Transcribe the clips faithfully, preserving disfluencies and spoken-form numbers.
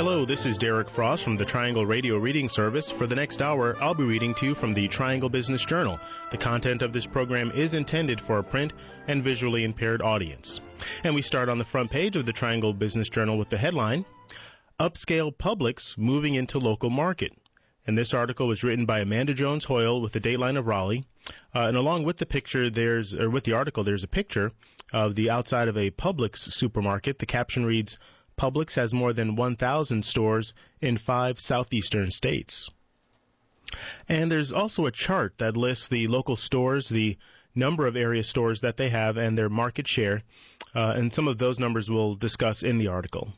Hello, this is Derek Frost from the Triangle Radio Reading Service. For the next hour, I'll be reading to you from the Triangle Business Journal. The content of this program is intended for a print and visually impaired audience. And we start on the front page of the Triangle Business Journal with the headline, Upscale Publix Moving into Local Market. And this article was written by Amanda Jones Hoyle with the Dateline of Raleigh. Uh, and along with the picture, there's, or with the article, there's a picture of the outside of a Publix supermarket. The caption reads, Publix has more than one thousand stores in five southeastern states. And there's also a chart that lists the local stores, the number of area stores that they have, and their market share. Uh, and some of those numbers we'll discuss in the article.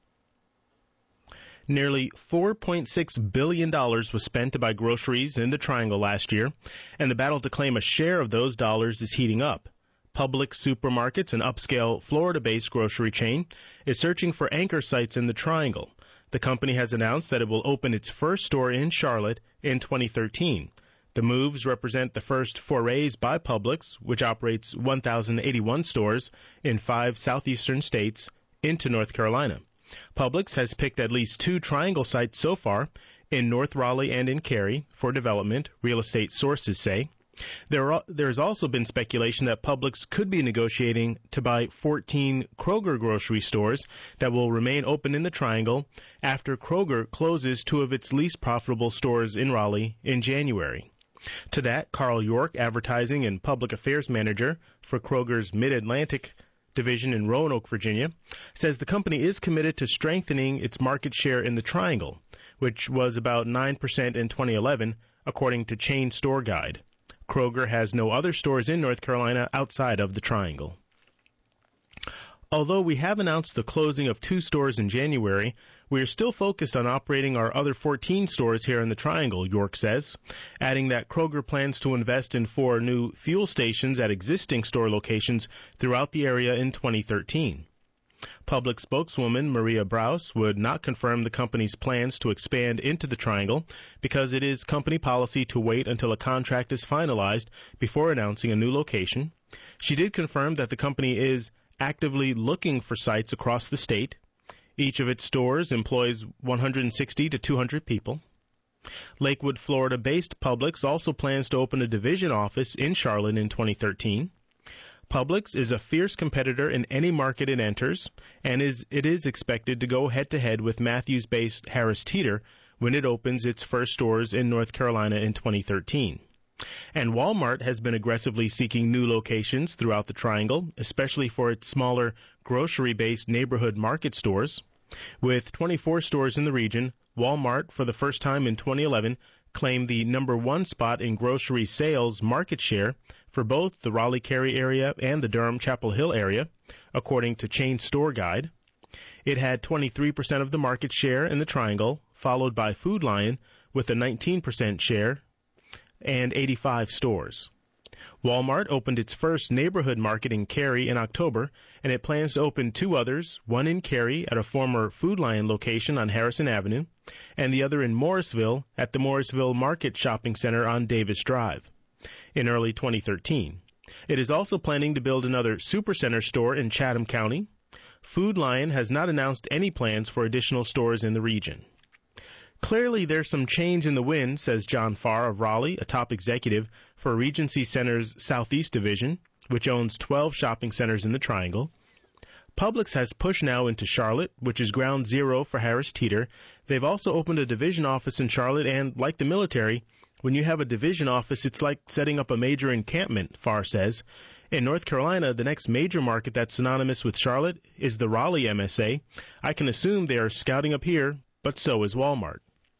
Nearly four point six billion dollars was spent to buy groceries in the Triangle last year, and the battle to claim a share of those dollars is heating up. Publix Supermarkets, an upscale Florida-based grocery chain, is searching for anchor sites in the Triangle. The company has announced that it will open its first store in Charlotte in twenty thirteen. The moves represent the first forays by Publix, which operates one thousand eighty-one stores in five southeastern states, into North Carolina. Publix has picked at least two Triangle sites so far, in North Raleigh and in Cary, for development, real estate sources say. There are, there's also been speculation that Publix could be negotiating to buy fourteen Kroger grocery stores that will remain open in the Triangle after Kroger closes two of its least profitable stores in Raleigh in January. To that, Carl York, Advertising and Public Affairs Manager for Kroger's Mid-Atlantic division in Roanoke, Virginia, says the company is committed to strengthening its market share in the Triangle, which was about nine percent in twenty eleven, according to Chain Store Guide. Kroger has no other stores in North Carolina outside of the Triangle. Although we have announced the closing of two stores in January, we are still focused on operating our other fourteen stores here in the Triangle, York says, adding that Kroger plans to invest in four new fuel stations at existing store locations throughout the area in twenty thirteen. Public spokeswoman Maria Brous would not confirm the company's plans to expand into the Triangle because it is company policy to wait until a contract is finalized before announcing a new location. She did confirm that the company is actively looking for sites across the state. Each of its stores employs one hundred sixty to two hundred people. Lakewood, Florida-based Publix also plans to open a division office in Charlotte in twenty thirteen. Publix is a fierce competitor in any market it enters, and is it is expected to go head-to-head with Matthews-based Harris Teeter when it opens its first stores in North Carolina in twenty thirteen. And Walmart has been aggressively seeking new locations throughout the Triangle, especially for its smaller grocery-based neighborhood market stores. With twenty-four stores in the region, Walmart, for the first time in twenty eleven, claimed the number one spot in grocery sales market share for both the Raleigh-Cary area and the Durham-Chapel Hill area, according to Chain Store Guide. It had twenty-three percent of the market share in the Triangle, followed by Food Lion with a nineteen percent share and eighty-five stores. Walmart opened its first neighborhood market in Cary in October, and it plans to open two others, one in Cary at a former Food Lion location on Harrison Avenue, and the other in Morrisville at the Morrisville Market Shopping Center on Davis Drive in early twenty thirteen. It is also planning to build another Supercenter store in Chatham County. Food Lion has not announced any plans for additional stores in the region. Clearly, there's some change in the wind, says John Farr of Raleigh, a top executive for Regency Center's Southeast Division, which owns twelve shopping centers in the Triangle. Publix has pushed now into Charlotte, which is ground zero for Harris Teeter. They've also opened a division office in Charlotte, and like the military, when you have a division office, it's like setting up a major encampment, Farr says. In North Carolina, the next major market that's synonymous with Charlotte is the Raleigh M S A. I can assume they are scouting up here, but so is Walmart.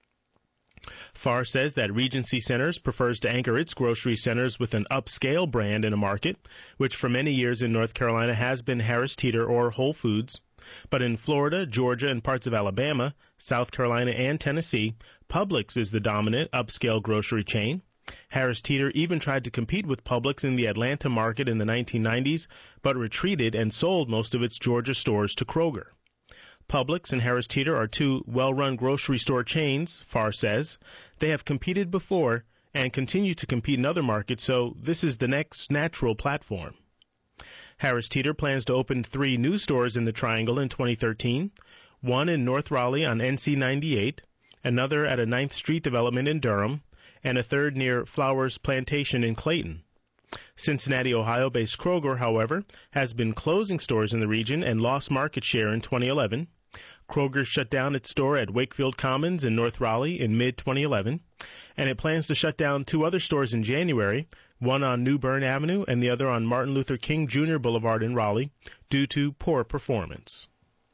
Farr says that Regency Centers prefers to anchor its grocery centers with an upscale brand in a market, which for many years in North Carolina has been Harris Teeter or Whole Foods. But in Florida, Georgia, and parts of Alabama, South Carolina, and Tennessee, Publix is the dominant upscale grocery chain. Harris Teeter even tried to compete with Publix in the Atlanta market in the nineteen nineties, but retreated and sold most of its Georgia stores to Kroger. Publix and Harris Teeter are two well-run grocery store chains, Farr says. They have competed before and continue to compete in other markets, so this is the next natural platform. Harris Teeter plans to open three new stores in the Triangle in twenty thirteen. one in North Raleigh on N C ninety-eight, another at a ninth Street development in Durham, and a third near Flowers Plantation in Clayton. Cincinnati, Ohio-based Kroger, however, has been closing stores in the region and lost market share in twenty eleven. Kroger shut down its store at Wakefield Commons in North Raleigh in mid twenty eleven, and it plans to shut down two other stores in January, one on New Bern Avenue and the other on Martin Luther King Junior Boulevard in Raleigh, due to poor performance.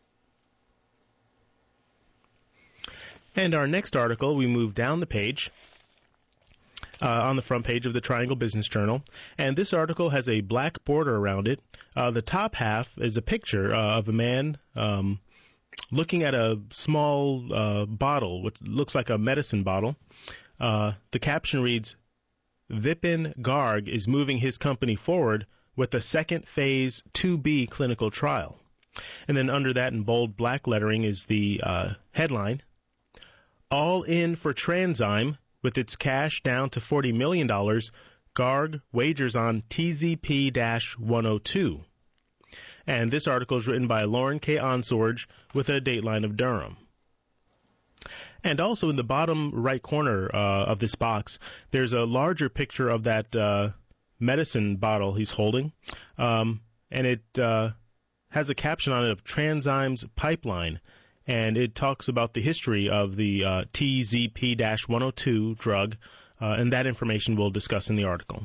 And our next article, we move down the page. Uh, on the front page of the Triangle Business Journal, and this article has a black border around it. Uh, the top half is a picture uh, of a man um, looking at a small uh, bottle, which looks like a medicine bottle. Uh, the caption reads, Vipin Garg is moving his company forward with a second phase two B clinical trial. And then under that in bold black lettering is the uh, headline, All in for Tranzyme. With its cash down to forty million dollars, Garg wagers on T Z P one oh two. And this article is written by Lauren K. Onsorge with a dateline of Durham. And also in the bottom right corner uh, of this box, there's a larger picture of that uh, medicine bottle he's holding. Um, and it uh, has a caption on it of Tranzyme's Pipeline. And it talks about the history of the uh, T Z P one oh two drug, uh, and that information we'll discuss in the article.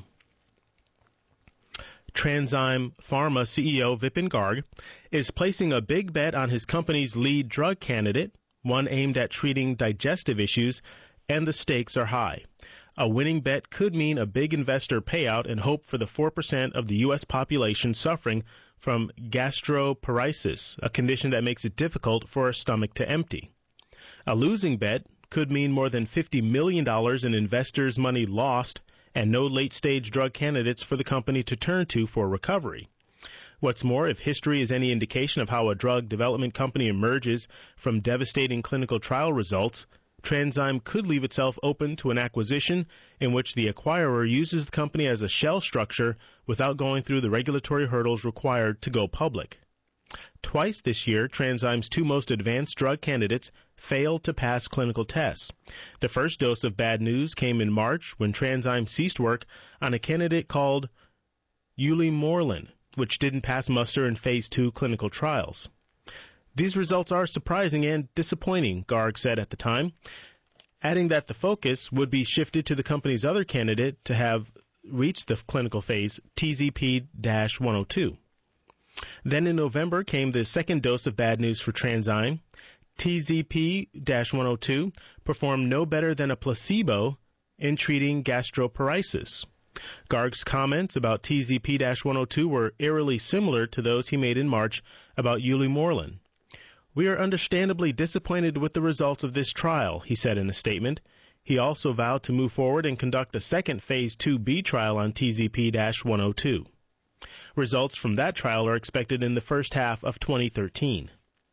Tranzyme Pharma C E O Vipin Garg is placing a big bet on his company's lead drug candidate, one aimed at treating digestive issues, and the stakes are high. A winning bet could mean a big investor payout and hope for the four percent of the U S population suffering from gastroparesis, a condition that makes it difficult for a stomach to empty. A losing bet could mean more than fifty million dollars in investors' money lost and no late-stage drug candidates for the company to turn to for recovery. What's more, if history is any indication of how a drug development company emerges from devastating clinical trial results, Tranzyme could leave itself open to an acquisition in which the acquirer uses the company as a shell structure without going through the regulatory hurdles required to go public. Twice this year, Tranzyme's two most advanced drug candidates failed to pass clinical tests. The first dose of bad news came in March when Tranzyme ceased work on a candidate called Ulimorlin, which didn't pass muster in phase two clinical trials. These results are surprising and disappointing, Garg said at the time, adding that the focus would be shifted to the company's other candidate to have reached the clinical phase, T Z P one oh two. Then in November came the second dose of bad news for Tranzyme. T Z P one oh two performed no better than a placebo in treating gastroparesis. Garg's comments about T Z P one oh two were eerily similar to those he made in March about Ulimorlin. We are understandably disappointed with the results of this trial, he said in a statement. He also vowed to move forward and conduct a second phase two B trial on T Z P one oh two. Results from that trial are expected in the first half of twenty thirteen.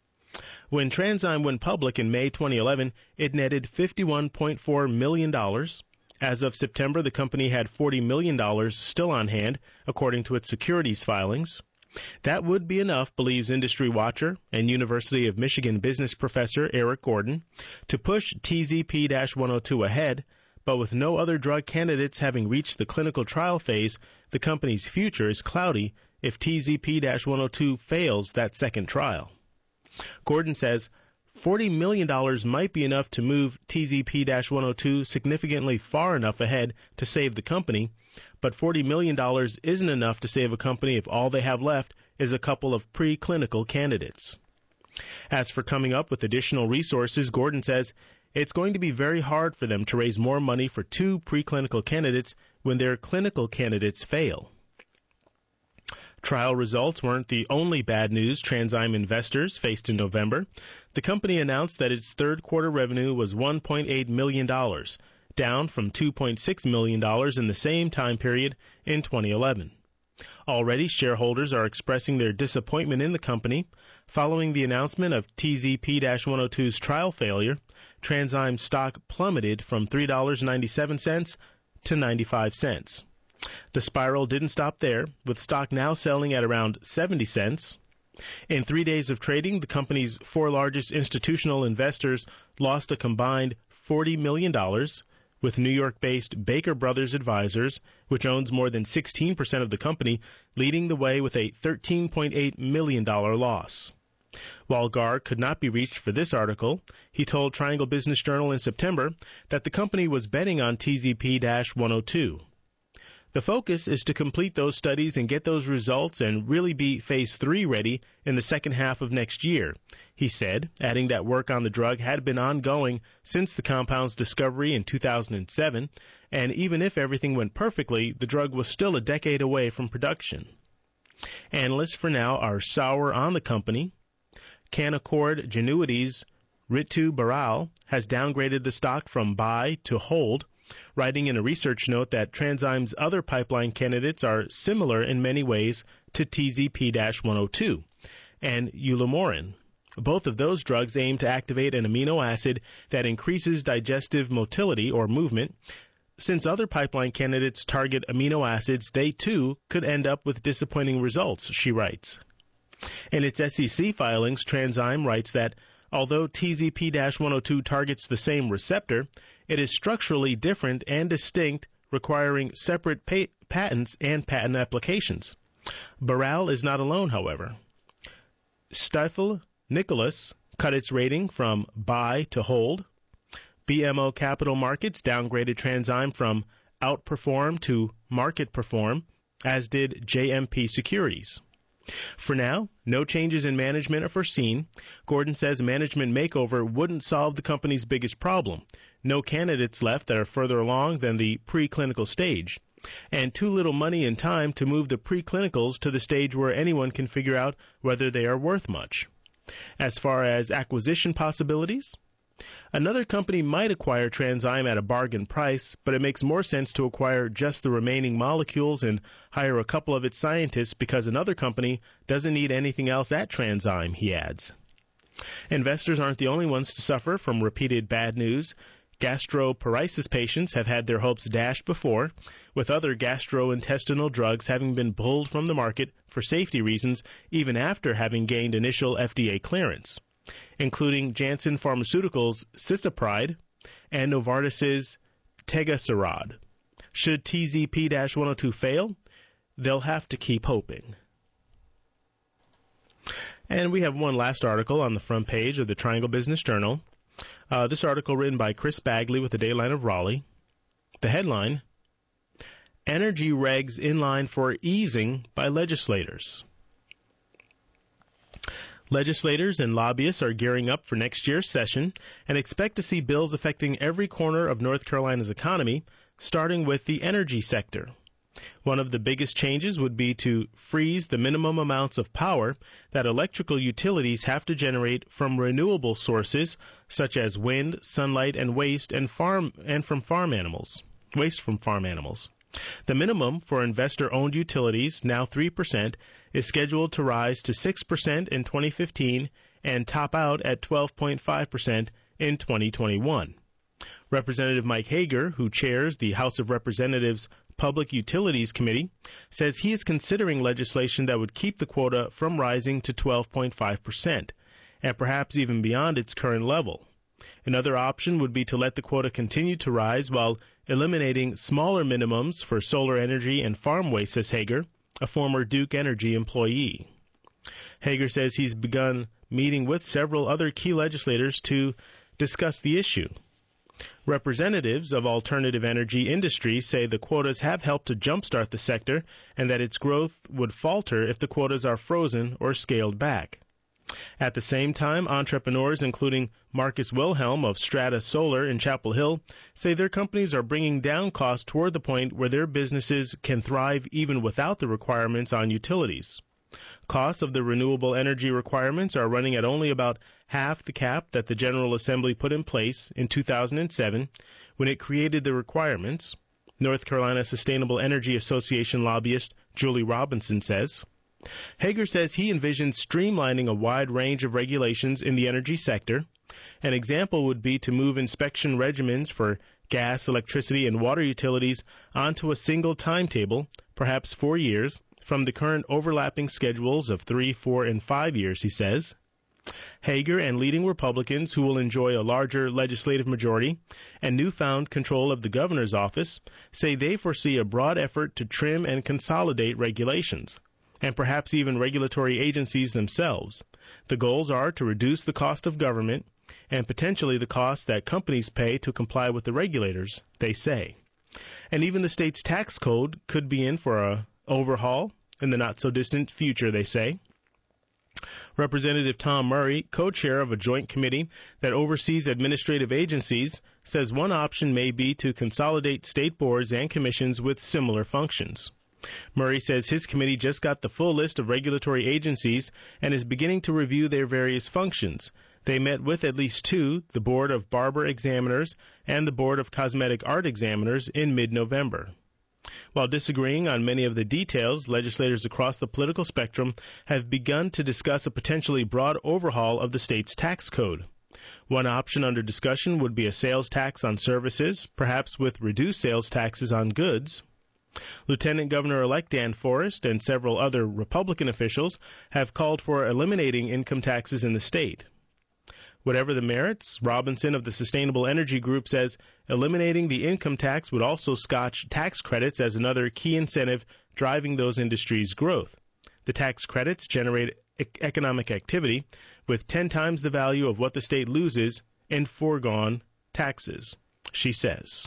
When Tranzyme went public in May twenty eleven, it netted fifty-one point four million dollars. As of September, the company had forty million dollars still on hand, according to its securities filings. That would be enough, believes industry watcher and University of Michigan business professor Eric Gordon, to push T Z P one oh two ahead, but with no other drug candidates having reached the clinical trial phase, the company's future is cloudy if T Z P one oh two fails that second trial. Gordon says forty million dollars might be enough to move T Z P one oh two significantly far enough ahead to save the company, but forty million dollars isn't enough to save a company if all they have left is a couple of preclinical candidates. As for coming up with additional resources, Gordon says it's going to be very hard for them to raise more money for two preclinical candidates when their clinical candidates fail. Trial results weren't the only bad news Tranzyme investors faced in November. The company announced that its third quarter revenue was one point eight million dollars, down from two point six million dollars in the same time period in twenty eleven. Already, shareholders are expressing their disappointment in the company. Following the announcement of T Z P one oh two's trial failure, Tranzyme's stock plummeted from three dollars and ninety-seven cents to ninety-five cents. The spiral didn't stop there, with stock now selling at around seventy cents. In three days of trading, the company's four largest institutional investors lost a combined forty million dollars, with New York-based Baker Brothers Advisors, which owns more than sixteen percent of the company, leading the way with a thirteen point eight million dollars loss. While Garr could not be reached for this article, he told Triangle Business Journal in September that the company was betting on T Z P one oh two. The focus is to complete those studies and get those results and really be phase three ready in the second half of next year, he said, adding that work on the drug had been ongoing since the compound's discovery in two thousand seven, and even if everything went perfectly, the drug was still a decade away from production. Analysts for now are sour on the company. Canaccord Genuity's Ritu Baral has downgraded the stock from buy to hold, writing in a research note that TransZyme's other pipeline candidates are similar in many ways to T Z P one oh two and Ulimorin. Both of those drugs aim to activate an amino acid that increases digestive motility or movement. Since other pipeline candidates target amino acids, they too could end up with disappointing results, she writes. In its S E C filings, TransZyme writes that although T Z P one oh two targets the same receptor, it is structurally different and distinct, requiring separate pa- patents and patent applications. Baral is not alone, however. Stifel Nicholas cut its rating from buy to hold. B M O Capital Markets downgraded TransZyme from outperform to market perform, as did J M P Securities. For now, no changes in management are foreseen. Gordon says a management makeover wouldn't solve the company's biggest problem. No candidates left that are further along than the preclinical stage, and too little money and time to move the preclinicals to the stage where anyone can figure out whether they are worth much. As far as acquisition possibilities, another company might acquire TransZyme at a bargain price, but it makes more sense to acquire just the remaining molecules and hire a couple of its scientists because another company doesn't need anything else at TransZyme, he adds. Investors aren't the only ones to suffer from repeated bad news. Gastroparesis patients have had their hopes dashed before, with other gastrointestinal drugs having been pulled from the market for safety reasons even after having gained initial F D A clearance, including Janssen Pharmaceuticals' Cisapride and Novartis' Tegaserod. Should T Z P one oh two fail, they'll have to keep hoping. And we have one last article on the front page of the Triangle Business Journal. Uh, this article written by Chris Bagley with the Dayline of Raleigh. The headline, Energy Regs in Line for Easing by Legislators. Legislators and lobbyists are gearing up for next year's session and expect to see bills affecting every corner of North Carolina's economy, starting with the energy sector. One of the biggest changes would be to freeze the minimum amounts of power that electrical utilities have to generate from renewable sources such as wind, sunlight, and waste and farm and from farm animals. Waste from farm animals. The minimum for investor-owned utilities, now three percent, is scheduled to rise to six percent in twenty fifteen and top out at twelve point five percent in twenty twenty-one. Representative Mike Hager, who chairs the House of Representatives Public Utilities Committee, says he is considering legislation that would keep the quota from rising to twelve point five percent, and perhaps even beyond its current level. Another option would be to let the quota continue to rise while eliminating smaller minimums for solar energy and farm waste, says Hager, a former Duke Energy employee. Hager says he's begun meeting with several other key legislators to discuss the issue. Representatives of alternative energy industries say the quotas have helped to jumpstart the sector and that its growth would falter if the quotas are frozen or scaled back. At the same time, entrepreneurs, including Marcus Wilhelm of Strata Solar in Chapel Hill, say their companies are bringing down costs toward the point where their businesses can thrive even without the requirements on utilities. Costs of the renewable energy requirements are running at only about half the cap that the General Assembly put in place in two thousand seven when it created the requirements, North Carolina Sustainable Energy Association lobbyist Julie Robinson says. Hager says he envisions streamlining a wide range of regulations in the energy sector. An example would be to move inspection regimens for gas, electricity, and water utilities onto a single timetable, perhaps four years, from the current overlapping schedules of three, four, and five years, he says. Hager and leading Republicans, who will enjoy a larger legislative majority and newfound control of the governor's office, say they foresee a broad effort to trim and consolidate regulations, and perhaps even regulatory agencies themselves. The goals are to reduce the cost of government and potentially the cost that companies pay to comply with the regulators, they say. And even the state's tax code could be in for a overhaul in the not-so-distant future, they say. Representative Tom Murray, co-chair of a joint committee that oversees administrative agencies, says one option may be to consolidate state boards and commissions with similar functions. Murray says his committee just got the full list of regulatory agencies and is beginning to review their various functions. They met with at least two, the Board of Barber Examiners and the Board of Cosmetic Art Examiners, in mid-November. While disagreeing on many of the details, legislators across the political spectrum have begun to discuss a potentially broad overhaul of the state's tax code. One option under discussion would be a sales tax on services, perhaps with reduced sales taxes on goods. Lieutenant Governor-elect Dan Forest and several other Republican officials have called for eliminating income taxes in the state. Whatever the merits, Robinson of the Sustainable Energy Group says eliminating the income tax would also scotch tax credits as another key incentive driving those industries' growth. The tax credits generate e- economic activity with ten times the value of what the state loses in foregone taxes, she says.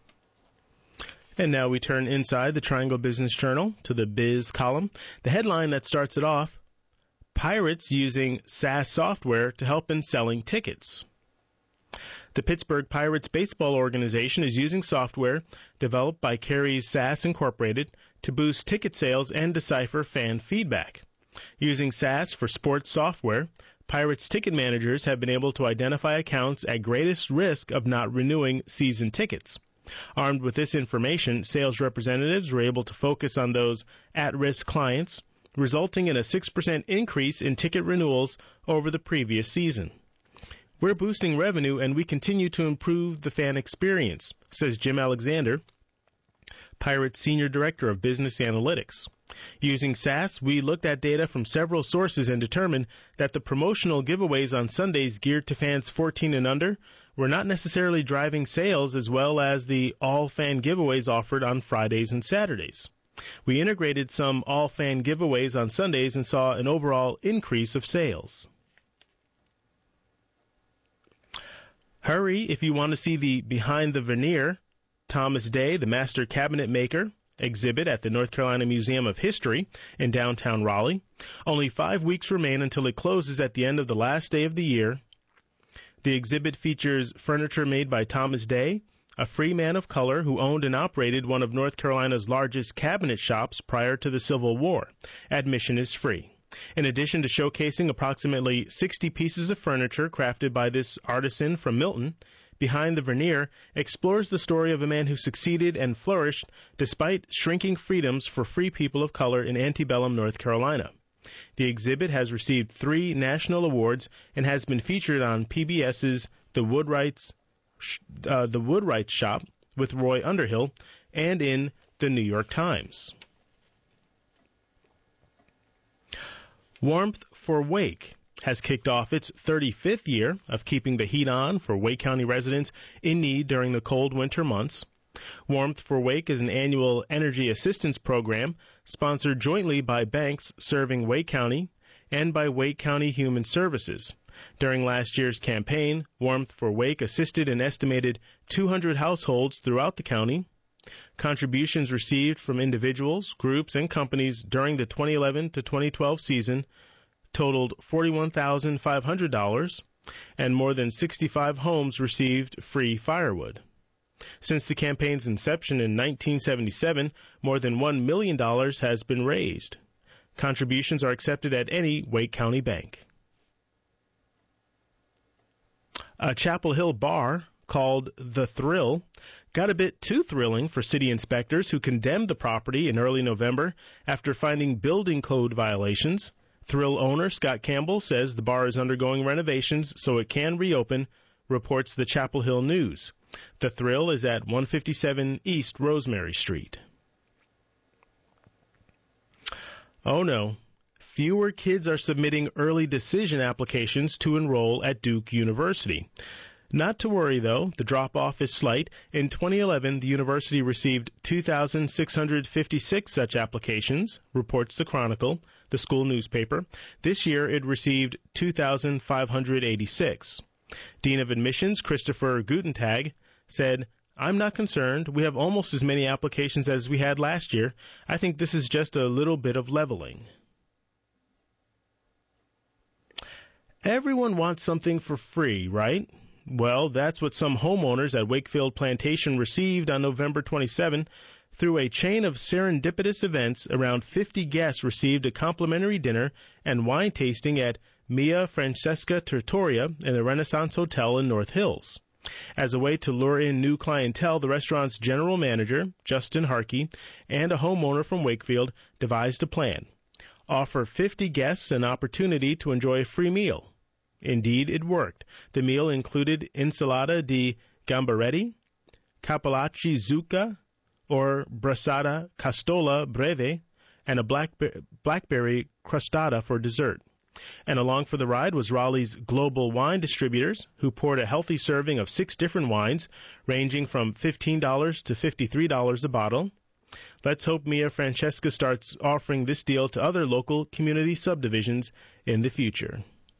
And now we turn inside the Triangle Business Journal to the Biz column. The headline that starts it off, Pirates using SaaS software to help in selling tickets. The Pittsburgh Pirates baseball organization is using software developed by Carey's SaaS Incorporated to boost ticket sales and decipher fan feedback. Using SaaS for sports software, Pirates ticket managers have been able to identify accounts at greatest risk of not renewing season tickets. Armed with this information, sales representatives were able to focus on those at-risk clients, resulting in a six percent increase in ticket renewals over the previous season. We're boosting revenue and we continue to improve the fan experience, says Jim Alexander, Pirates Senior Director of Business Analytics. Using SaaS, we looked at data from several sources and determined that the promotional giveaways on Sundays geared to fans fourteen and under were not necessarily driving sales as well as the all-fan giveaways offered on Fridays and Saturdays. We integrated some all-fan giveaways on Sundays and saw an overall increase of sales. Hurry if you want to see the Behind the Veneer Thomas Day, the Master Cabinet Maker, exhibit at the North Carolina Museum of History in downtown Raleigh. Only five weeks remain until it closes at the end of the last day of the year. The exhibit features furniture made by Thomas Day, a free man of color who owned and operated one of North Carolina's largest cabinet shops prior to the Civil War. Admission is free. In addition to showcasing approximately sixty pieces of furniture crafted by this artisan from Milton, Behind the Veneer explores the story of a man who succeeded and flourished despite shrinking freedoms for free people of color in antebellum North Carolina. The exhibit has received three national awards and has been featured on P B S's The Woodwrights Uh, the Woodwright Shop with Roy Underhill, and in the New York Times. Warmth for Wake has kicked off its thirty-fifth year of keeping the heat on for Wake County residents in need during the cold winter months. Warmth for Wake is an annual energy assistance program sponsored jointly by banks serving Wake County and by Wake County Human Services. During last year's campaign, Warmth for Wake assisted an estimated two hundred households throughout the county. Contributions received from individuals, groups, and companies during the twenty eleven to twenty twelve season totaled forty-one thousand five hundred dollars, and more than sixty-five homes received free firewood. Since the campaign's inception in nineteen seventy-seven, more than one million dollars has been raised. Contributions are accepted at any Wake County bank. A Chapel Hill bar called The Thrill got a bit too thrilling for city inspectors who condemned the property in early November after finding building code violations. Thrill owner Scott Campbell says the bar is undergoing renovations so it can reopen, reports the Chapel Hill News. The Thrill is at one fifty-seven East Rosemary Street. Oh no. Fewer kids are submitting early decision applications to enroll at Duke University. Not to worry, though. The drop-off is slight. In twenty eleven, the university received two thousand six hundred fifty-six such applications, reports the Chronicle, the school newspaper. This year, it received two thousand five hundred eighty-six. Dean of Admissions, Christopher Gutentag, said, "I'm not concerned. We have almost as many applications as we had last year. I think this is just a little bit of leveling." Everyone wants something for free, right? Well, that's what some homeowners at Wakefield Plantation received on November twenty-seventh. Through a chain of serendipitous events, around fifty guests received a complimentary dinner and wine tasting at Mia Francesca Trattoria in the Renaissance Hotel in North Hills. As a way to lure in new clientele, the restaurant's general manager, Justin Harkey, and a homeowner from Wakefield devised a plan. Offer fifty guests an opportunity to enjoy a free meal. Indeed, it worked. The meal included insalata di gambaretti, capellacci zucca, or brassata castola breve, and a blackber- blackberry crostata for dessert. And along for the ride was Raleigh's Global Wine Distributors, who poured a healthy serving of six different wines, ranging from fifteen dollars to fifty-three dollars a bottle. Let's hope Mia Francesca starts offering this deal to other local community subdivisions in the future.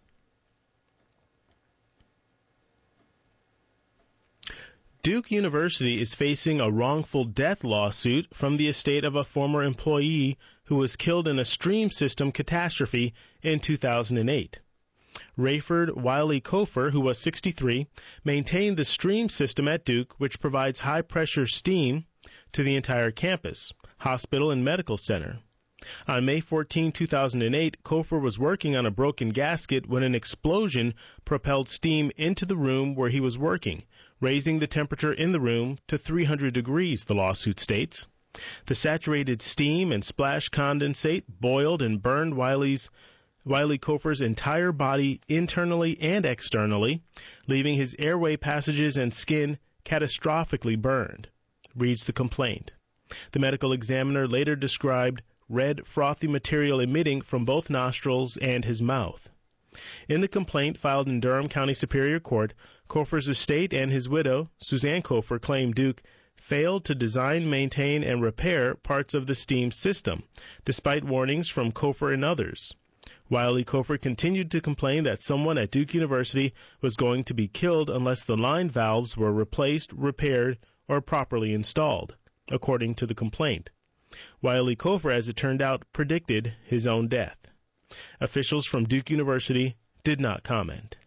Duke University is facing a wrongful death lawsuit from the estate of a former employee who was killed in a stream system catastrophe in two thousand eight. Rayford Wiley Kofer, who was sixty-three, maintained the stream system at Duke, which provides high-pressure steam to the entire campus, hospital, and medical center. On May fourteenth, two thousand eight, Kofer was working on a broken gasket when an explosion propelled steam into the room where he was working, raising the temperature in the room to three hundred degrees, the lawsuit states. The saturated steam and splash condensate boiled and burned Wiley's, Wiley Kofer's entire body internally and externally, leaving his airway passages and skin catastrophically burned, reads the complaint. The medical examiner later described red, frothy material emitting from both nostrils and his mouth. In the complaint filed in Durham County Superior Court, Kofer's estate and his widow, Suzanne Kofer, claimed Duke failed to design, maintain, and repair parts of the steam system, despite warnings from Kofer and others. Wiley Kofer continued to complain that someone at Duke University was going to be killed unless the line valves were replaced, repaired, or properly installed, according to the complaint. Wiley Kofer, as it turned out, predicted his own death. Officials from Duke University did not comment.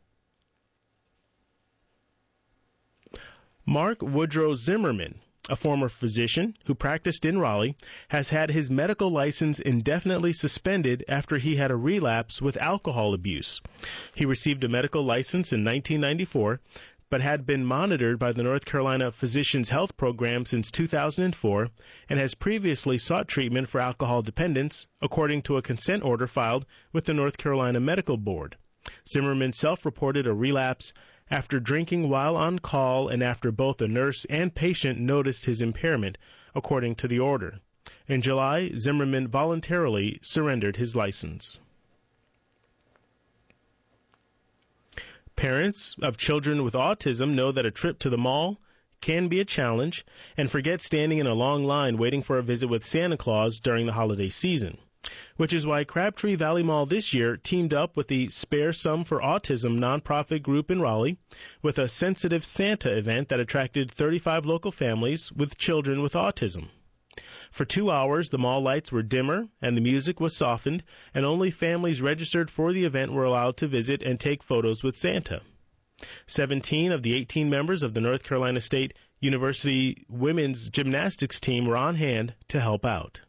Mark Woodrow Zimmerman, a former physician who practiced in Raleigh, has had his medical license indefinitely suspended after he had a relapse with alcohol abuse. He received a medical license in nineteen ninety-four, but had been monitored by the North Carolina Physicians Health Program since two thousand four and has previously sought treatment for alcohol dependence, according to a consent order filed with the North Carolina Medical Board. Zimmerman self-reported a relapse after drinking while on call and after both a nurse and patient noticed his impairment, according to the order. In July, Zimmerman voluntarily surrendered his license. Parents of children with autism know that a trip to the mall can be a challenge and forget standing in a long line waiting for a visit with Santa Claus during the holiday season, which is why Crabtree Valley Mall this year teamed up with the Spare Some for Autism nonprofit group in Raleigh with a Sensitive Santa event that attracted thirty-five local families with children with autism. For two hours, the mall lights were dimmer and the music was softened, and only families registered for the event were allowed to visit and take photos with Santa. Seventeen of the eighteen members of the North Carolina State University women's gymnastics team were on hand to help out.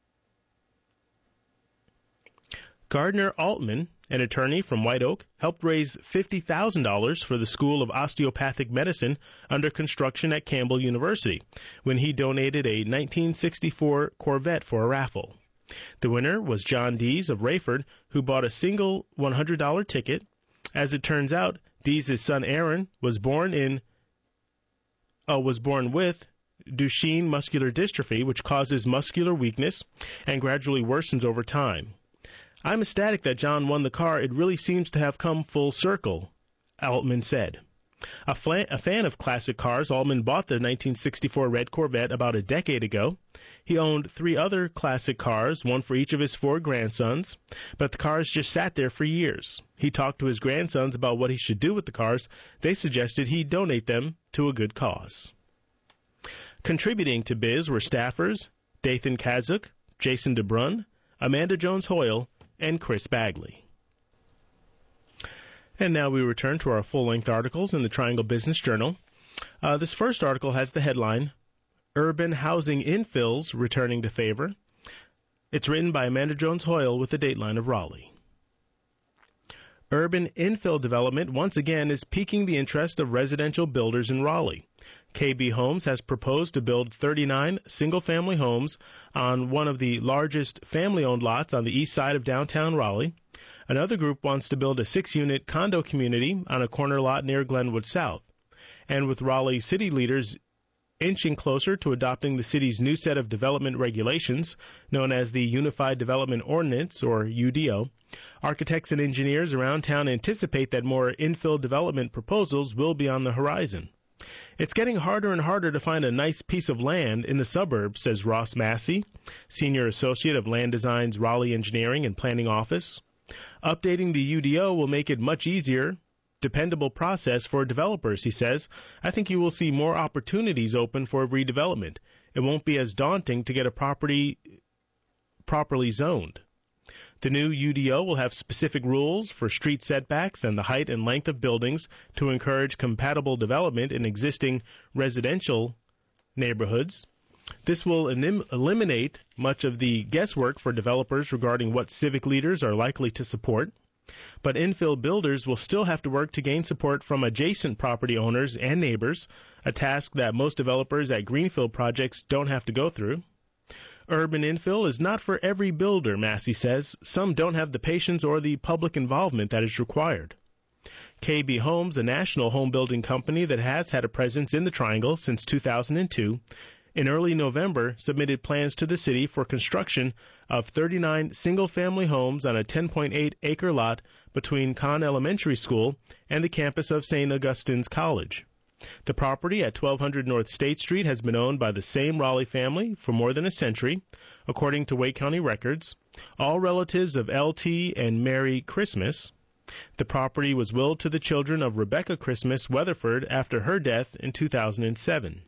Gardner Altman, an attorney from White Oak, helped raise fifty thousand dollars for the School of Osteopathic Medicine under construction at Campbell University when he donated a nineteen sixty-four Corvette for a raffle. The winner was John Dees of Rayford, who bought a single one hundred dollars ticket. As it turns out, Dees' son Aaron was born in, uh, was born with Duchenne muscular dystrophy, which causes muscular weakness and gradually worsens over time. I'm ecstatic that John won the car. It really seems to have come full circle, Altman said. A, fla- a fan of classic cars, Altman bought the nineteen sixty-four red Corvette about a decade ago. He owned three other classic cars, one for each of his four grandsons, but the cars just sat there for years. He talked to his grandsons about what he should do with the cars. They suggested he donate them to a good cause. Contributing to Biz were staffers Dathan Kazuk, Jason DeBrun, Amanda Jones-Hoyle, and Chris Bagley. And now we return to our full-length articles in the Triangle Business Journal. Uh, this first article has the headline, Urban Housing Infills Returning to Favor. It's written by Amanda Jones-Hoyle with the dateline of Raleigh. Urban infill development once again is piquing the interest of residential builders in Raleigh. K B Homes has proposed to build thirty-nine single-family homes on one of the largest family-owned lots on the east side of downtown Raleigh. Another group wants to build a six-unit condo community on a corner lot near Glenwood South. And with Raleigh city leaders inching closer to adopting the city's new set of development regulations, known as the Unified Development Ordinance, or U D O, architects and engineers around town anticipate that more infill development proposals will be on the horizon. It's getting harder and harder to find a nice piece of land in the suburbs, says Ross Massey, Senior Associate of Land Design's Raleigh Engineering and Planning Office. Updating the U D O will make it much easier, dependable process for developers, he says. I think you will see more opportunities open for redevelopment. It won't be as daunting to get a property properly zoned. The new U D O will have specific rules for street setbacks and the height and length of buildings to encourage compatible development in existing residential neighborhoods. This will elim- eliminate much of the guesswork for developers regarding what civic leaders are likely to support. But infill builders will still have to work to gain support from adjacent property owners and neighbors, a task that most developers at greenfield projects don't have to go through. Urban infill is not for every builder, Massey says. Some don't have the patience or the public involvement that is required. K B Homes, a national home building company that has had a presence in the Triangle since two thousand two, in early November submitted plans to the city for construction of thirty-nine single-family homes on a ten point eight acre lot between Conn Elementary School and the campus of Saint Augustine's College. The property at twelve hundred North State Street has been owned by the same Raleigh family for more than a century, according to Wake County records, all relatives of L T and Mary Christmas. The property was willed to the children of Rebecca Christmas Weatherford after her death in two thousand seven.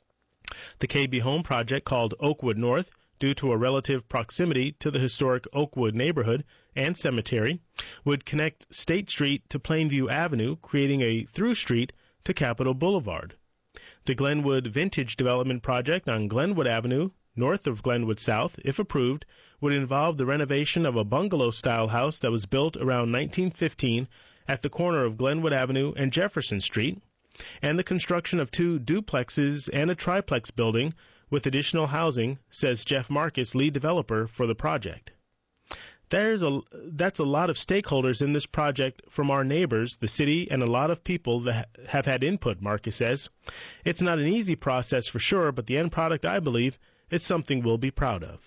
The K B Home project, called Oakwood North, due to a relative proximity to the historic Oakwood neighborhood and cemetery, would connect State Street to Plainview Avenue, creating a through street to Capitol Boulevard. The Glenwood Vintage Development Project on Glenwood Avenue, north of Glenwood South, if approved, would involve the renovation of a bungalow-style house that was built around nineteen fifteen at the corner of Glenwood Avenue and Jefferson Street, and the construction of two duplexes and a triplex building with additional housing, says Jeff Marcus, lead developer for the project. There's a, that's a lot of stakeholders in this project from our neighbors, the city, and a lot of people that have had input, Marcus says. It's not an easy process for sure, but the end product, I believe, is something we'll be proud of.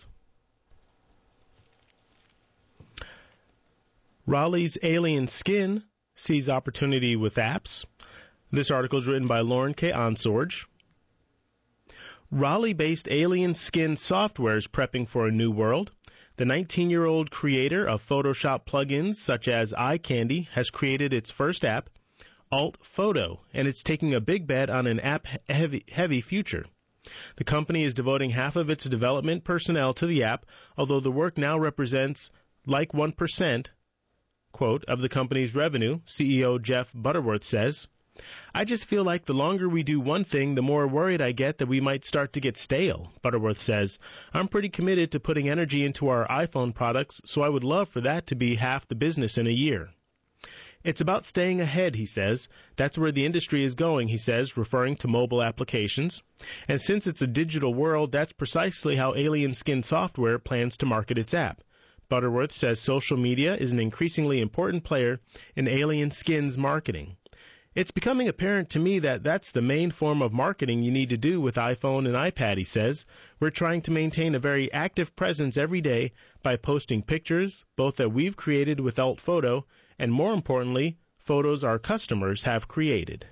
Raleigh's Alien Skin sees opportunity with apps. This article is written by Lauren K. Onsorge. Raleigh-based Alien Skin software is prepping for a new world. The nineteen-year-old creator of Photoshop plugins such as Eye Candy has created its first app, Alt Photo, and it's taking a big bet on an app-heavy heavy future. The company is devoting half of its development personnel to the app, although the work now represents like one percent, quote, of the company's revenue, C E O Jeff Butterworth says. I just feel like the longer we do one thing, the more worried I get that we might start to get stale, Butterworth says. I'm pretty committed to putting energy into our iPhone products, so I would love for that to be half the business in a year. It's about staying ahead, he says. That's where the industry is going, he says, referring to mobile applications. And since it's a digital world, that's precisely how Alien Skin Software plans to market its app. Butterworth says social media is an increasingly important player in Alien Skin's marketing. It's becoming apparent to me that that's the main form of marketing you need to do with iPhone and iPad, he says. We're trying to maintain a very active presence every day by posting pictures, both that we've created with Alt Photo, and more importantly, photos our customers have created.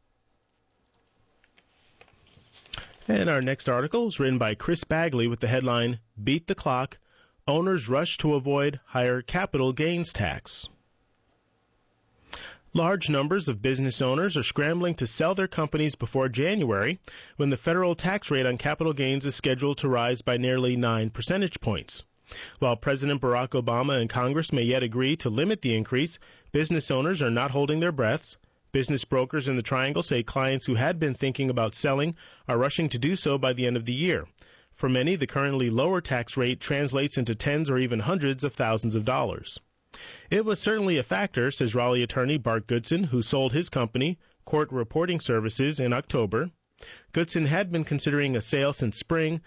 And our next article is written by Chris Bagley with the headline, Beat the Clock, Owners Rush to Avoid Higher Capital Gains Tax. Large numbers of business owners are scrambling to sell their companies before January, when the federal tax rate on capital gains is scheduled to rise by nearly nine percentage points. While President Barack Obama and Congress may yet agree to limit the increase, business owners are not holding their breaths. Business brokers in the Triangle say clients who had been thinking about selling are rushing to do so by the end of the year. For many, the currently lower tax rate translates into tens or even hundreds of thousands of dollars. It was certainly a factor, says Raleigh attorney Bart Goodson, who sold his company, Court Reporting Services, in October. Goodson had been considering a sale since spring.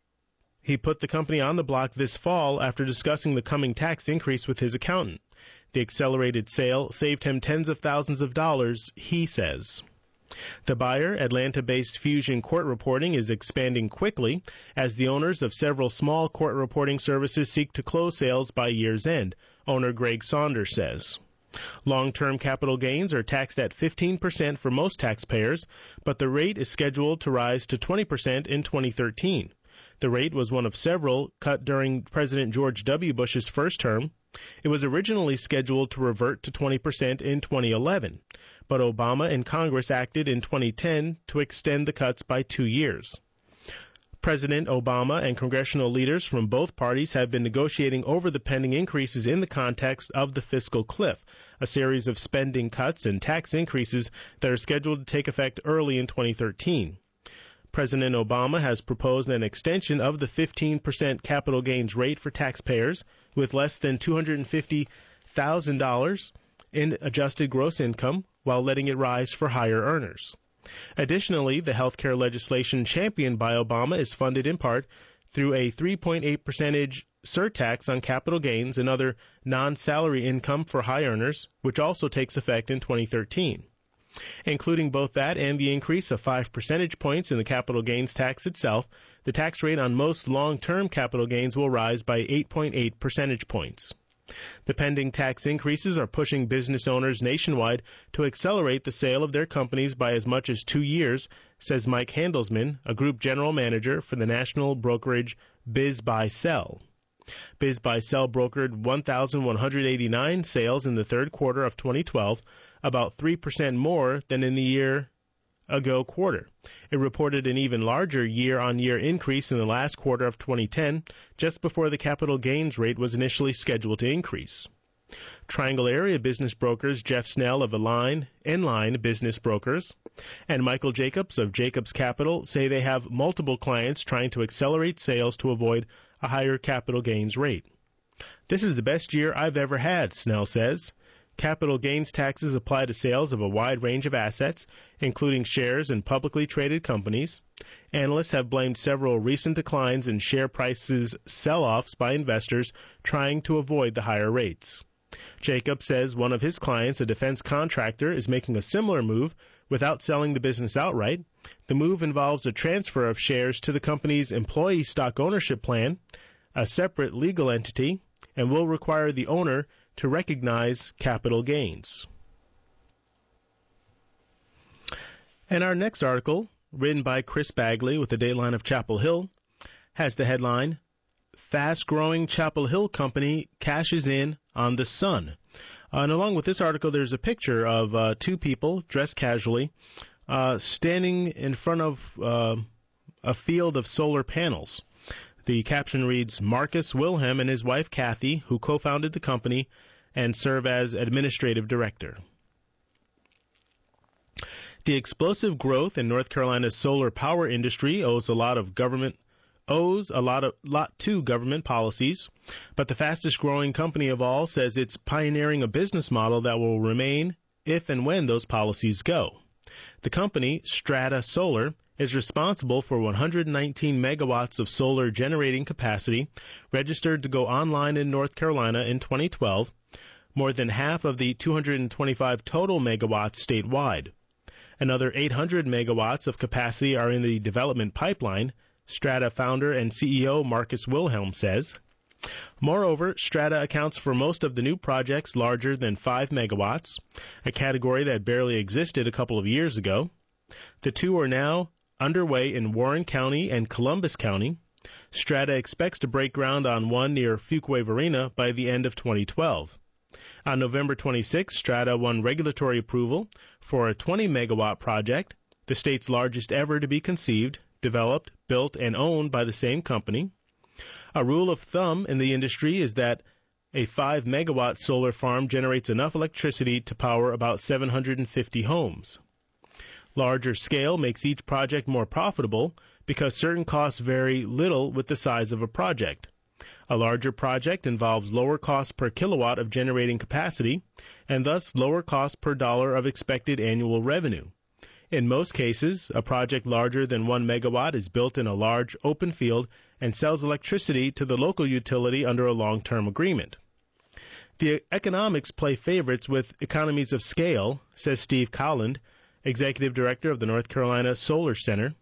He put the company on the block this fall after discussing the coming tax increase with his accountant. The accelerated sale saved him tens of thousands of dollars, he says. The buyer, Atlanta-based Fusion Court Reporting, is expanding quickly as the owners of several small court reporting services seek to close sales by year's end, owner Greg Saunders says. Long-term capital gains are taxed at fifteen percent for most taxpayers, but the rate is scheduled to rise to twenty percent in twenty thirteen. The rate was one of several cut during President George W. Bush's first term. It was originally scheduled to revert to twenty percent in twenty eleven, but Obama and Congress acted in twenty ten to extend the cuts by two years. President Obama and congressional leaders from both parties have been negotiating over the pending increases in the context of the fiscal cliff, a series of spending cuts and tax increases that are scheduled to take effect early in twenty thirteen. President Obama has proposed an extension of the fifteen percent capital gains rate for taxpayers with less than two hundred fifty thousand dollars in adjusted gross income, while letting it rise for higher earners. Additionally, the health care legislation championed by Obama is funded in part through a three point eight percentage surtax on capital gains and other non-salary income for high earners, which also takes effect in twenty thirteen. Including both that and the increase of five percentage points in the capital gains tax itself, the tax rate on most long-term capital gains will rise by eight point eight percentage points. The pending tax increases are pushing business owners nationwide to accelerate the sale of their companies by as much as two years, says Mike Handelsman, a group general manager for the national brokerage Biz Buy Sell. Biz Buy Sell brokered one thousand one hundred eighty-nine sales in the third quarter of twenty twelve, about three percent more than in the year ago quarter. It reported an even larger year-on-year increase in the last quarter of twenty ten, just before the capital gains rate was initially scheduled to increase. Triangle area business brokers Jeff Snell of Align, Inline Business Brokers, and Michael Jacobs of Jacobs Capital say they have multiple clients trying to accelerate sales to avoid a higher capital gains rate. This is the best year I've ever had, Snell says. Capital gains taxes apply to sales of a wide range of assets, including shares in publicly traded companies. Analysts have blamed several recent declines in share prices sell-offs by investors trying to avoid the higher rates. Jacob says one of his clients, a defense contractor, is making a similar move without selling the business outright. The move involves a transfer of shares to the company's employee stock ownership plan, a separate legal entity, and will require the owner to recognize capital gains. And our next article, written by Chris Bagley with the Dateline of Chapel Hill, has the headline, Fast-Growing Chapel Hill Company Cashes In on the Sun. Uh, and along with this article, there's a picture of uh, two people dressed casually uh, standing in front of uh, a field of solar panels. The caption reads, Marcus Wilhelm and his wife Kathy, who co-founded the company and serve as administrative director. The explosive growth in North Carolina's solar power industry owes a lot of government owes a lot of lot to government policies, but the fastest growing company of all says it's pioneering a business model that will remain if and when those policies go. The company, Strata Solar, is responsible for one hundred nineteen megawatts of solar generating capacity, registered to go online in North Carolina in twenty twelve, more than half of the two hundred twenty-five total megawatts statewide. Another eight hundred megawatts of capacity are in the development pipeline, Strata founder and C E O Marcus Wilhelm says. Moreover, Strata accounts for most of the new projects larger than five megawatts, a category that barely existed a couple of years ago. The two are now underway in Warren County and Columbus County. Strata expects to break ground on one near Fuquay-Varina by the end of twenty twelve. On November twenty-sixth, Strata won regulatory approval for a twenty megawatt project, the state's largest ever to be conceived, developed, built, and owned by the same company. A rule of thumb in the industry is that a five megawatt solar farm generates enough electricity to power about seven hundred fifty homes. Larger scale makes each project more profitable because certain costs vary little with the size of a project. A larger project involves lower cost per kilowatt of generating capacity and thus lower cost per dollar of expected annual revenue. In most cases, a project larger than one megawatt is built in a large open field and sells electricity to the local utility under a long-term agreement. The economics play favorites with economies of scale, says Steve Cowland, executive director of the North Carolina Solar Center.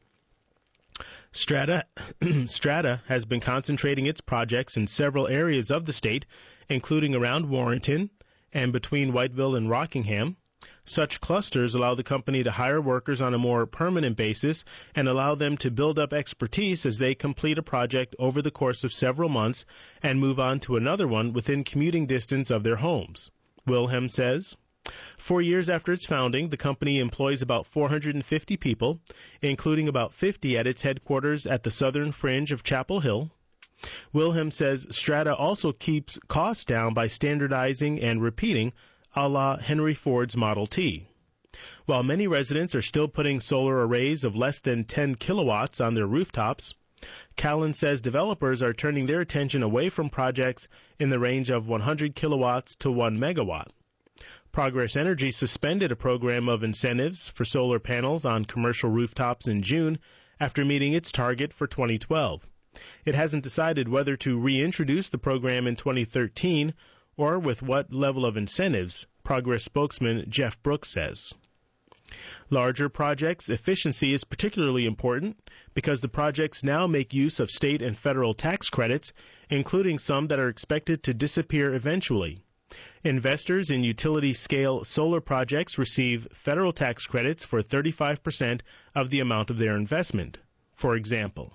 Strata, Strata has been concentrating its projects in several areas of the state, including around Warrenton and between Whiteville and Rockingham. Such clusters allow the company to hire workers on a more permanent basis and allow them to build up expertise as they complete a project over the course of several months and move on to another one within commuting distance of their homes. Wilhelm says, Four years after its founding, the company employs about four hundred fifty people, including about fifty at its headquarters at the southern fringe of Chapel Hill. Wilhelm says Strata also keeps costs down by standardizing and repeating a la Henry Ford's Model T. While many residents are still putting solar arrays of less than ten kilowatts on their rooftops, Callan says developers are turning their attention away from projects in the range of one hundred kilowatts to one megawatt. Progress Energy suspended a program of incentives for solar panels on commercial rooftops in June after meeting its target for twenty twelve. It hasn't decided whether to reintroduce the program in twenty thirteen or with what level of incentives, Progress spokesman Jeff Brooks says. Larger projects' efficiency is particularly important because the projects now make use of state and federal tax credits, including some that are expected to disappear eventually. Investors in utility-scale solar projects receive federal tax credits for thirty-five percent of the amount of their investment, for example.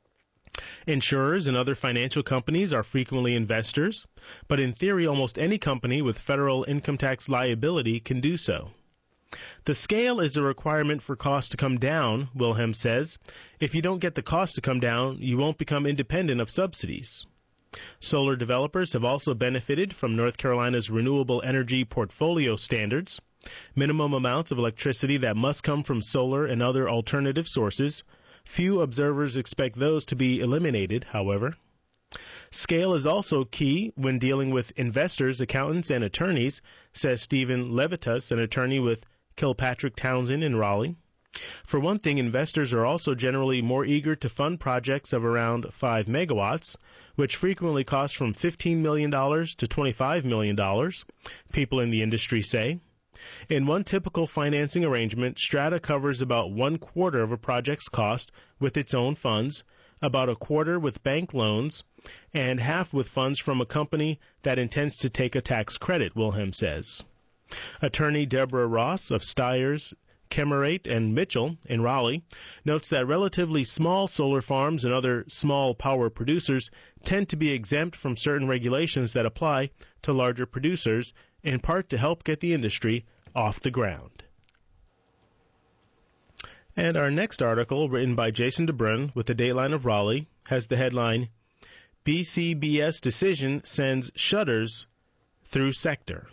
Insurers and other financial companies are frequently investors, but in theory almost any company with federal income tax liability can do so. The scale is a requirement for costs to come down, Wilhelm says. If you don't get the cost to come down, you won't become independent of subsidies. Solar developers have also benefited from North Carolina's renewable energy portfolio standards, minimum amounts of electricity that must come from solar and other alternative sources. Few observers expect those to be eliminated, however. Scale is also key when dealing with investors, accountants, and attorneys, says Stephen Levitas, an attorney with Kilpatrick Townsend in Raleigh. For one thing, investors are also generally more eager to fund projects of around five megawatts, which frequently cost from fifteen million dollars to twenty-five million dollars, people in the industry say. In one typical financing arrangement, Strata covers about one quarter of a project's cost with its own funds, about a quarter with bank loans, and half with funds from a company that intends to take a tax credit, Wilhelm says. Attorney Deborah Ross of Stiers, Kemerate, and Mitchell in Raleigh notes that relatively small solar farms and other small power producers tend to be exempt from certain regulations that apply to larger producers, in part to help get the industry off the ground. And our next article, written by Jason DeBrun with the Dateline of Raleigh, has the headline, B C B S Decision Sends Shutters Through Sector.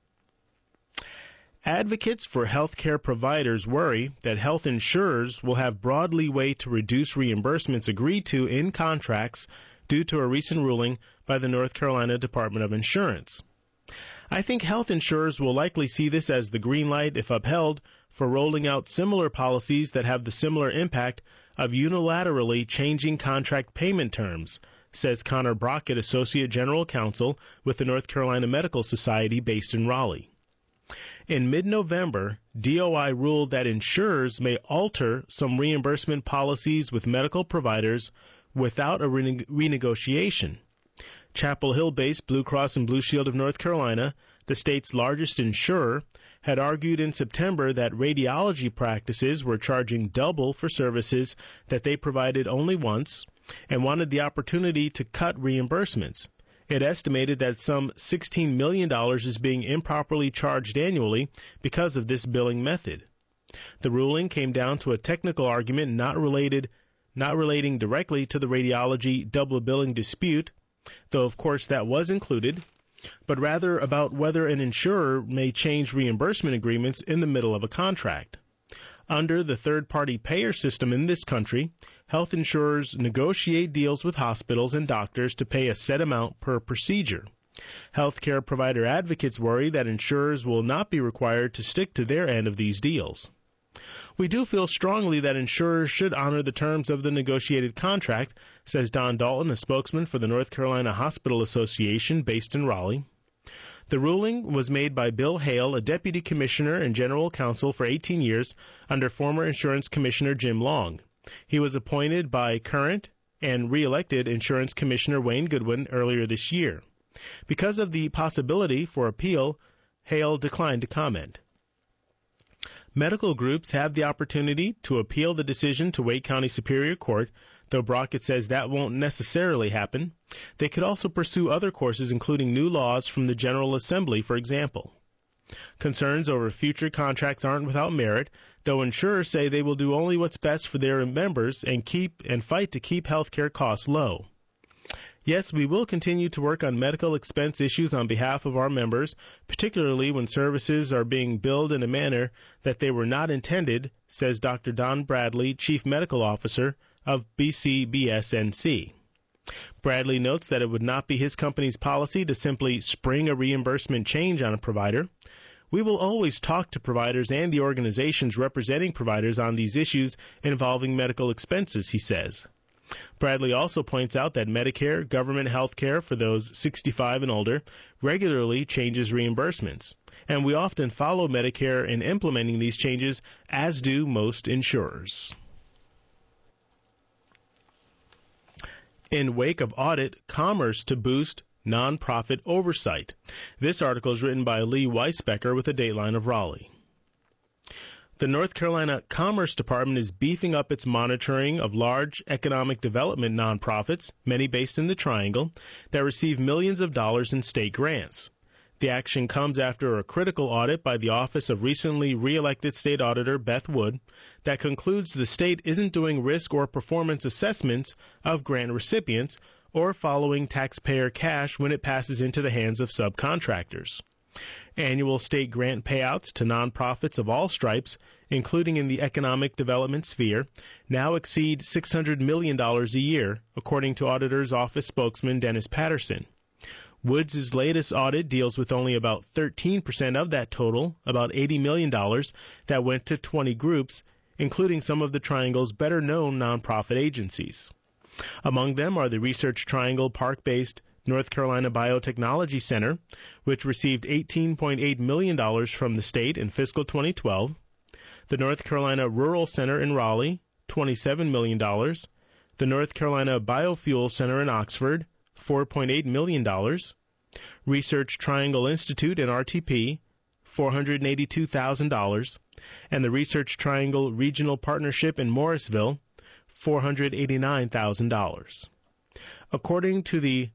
Advocates for healthcare providers worry that health insurers will have broad leeway to reduce reimbursements agreed to in contracts due to a recent ruling by the North Carolina Department of Insurance. I think health insurers will likely see this as the green light, if upheld, for rolling out similar policies that have the similar impact of unilaterally changing contract payment terms, says Connor Brockett, Associate General Counsel with the North Carolina Medical Society based in Raleigh. In mid-November, D O I ruled that insurers may alter some reimbursement policies with medical providers without a rene- renegotiation. Chapel Hill-based Blue Cross and Blue Shield of North Carolina, the state's largest insurer, had argued in September that radiology practices were charging double for services that they provided only once and wanted the opportunity to cut reimbursements. It estimated that some sixteen million dollars is being improperly charged annually because of this billing method. The ruling came down to a technical argument not related, not relating directly to the radiology double billing dispute, though of course that was included, but rather about whether an insurer may change reimbursement agreements in the middle of a contract. Under the third-party payer system in this country, health insurers negotiate deals with hospitals and doctors to pay a set amount per procedure. Healthcare provider advocates worry that insurers will not be required to stick to their end of these deals. We do feel strongly that insurers should honor the terms of the negotiated contract, says Don Dalton, a spokesman for the North Carolina Hospital Association based in Raleigh. The ruling was made by Bill Hale, a deputy commissioner and general counsel for eighteen years under former insurance commissioner Jim Long. He was appointed by current and re-elected insurance commissioner Wayne Goodwin earlier this year. Because of the possibility for appeal, Hale declined to comment. Medical groups have the opportunity to appeal the decision to Wake County Superior Court, though Brockett says that won't necessarily happen. They could also pursue other courses, including new laws from the General Assembly, for example. Concerns over future contracts aren't without merit, though insurers say they will do only what's best for their members and keep and fight to keep health care costs low. Yes, we will continue to work on medical expense issues on behalf of our members, particularly when services are being billed in a manner that they were not intended, says Doctor Don Bradley, Chief Medical Officer of B C B S N C. Bradley notes that it would not be his company's policy to simply spring a reimbursement change on a provider. We will always talk to providers and the organizations representing providers on these issues involving medical expenses, he says. Bradley also points out that Medicare, government health care for those sixty-five and older, regularly changes reimbursements, and we often follow Medicare in implementing these changes, as do most insurers. In wake of audit, Commerce to boost nonprofit oversight. This article is written by Lee Weisbecker with a Dateline of Raleigh. The North Carolina Commerce Department is beefing up its monitoring of large economic development nonprofits, many based in the Triangle, that receive millions of dollars in state grants. The action comes after a critical audit by the office of recently re-elected state auditor Beth Wood that concludes the state isn't doing risk or performance assessments of grant recipients or following taxpayer cash when it passes into the hands of subcontractors. Annual state grant payouts to nonprofits of all stripes, including in the economic development sphere, now exceed six hundred million dollars a year, according to Auditor's Office spokesman Dennis Patterson. Woods' latest audit deals with only about thirteen percent of that total, about eighty million dollars, that went to twenty groups, including some of the Triangle's better-known nonprofit agencies. Among them are the Research Triangle Park-based North Carolina Biotechnology Center, which received eighteen point eight million dollars from the state in fiscal twenty twelve, the North Carolina Rural Center in Raleigh, twenty-seven million dollars, the North Carolina Biofuel Center in Oxford, four point eight million dollars, Research Triangle Institute in R T P, four hundred eighty-two thousand dollars, and the Research Triangle Regional Partnership in Morrisville, four hundred eighty-nine thousand dollars. According to the